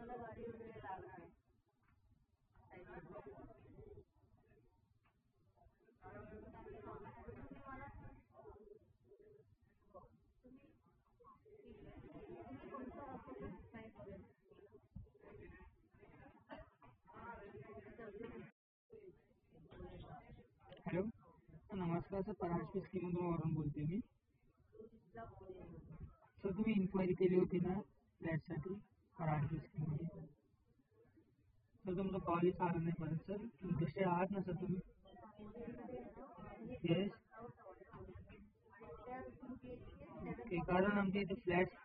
Hello, नमस्कार sir. Paranjpe स्कीमवरून बोलते मी. Sir तुम्ही इन्क्वायरी केली होती ना फ्लॅटसाठी परांजपे स्कीममध्ये. सर तुमचा कॉलच आला नाही परत. सर दुसरे आहात ना सर तुम्ही? येस. ओके, कारण आमच्या इथे फ्लॅट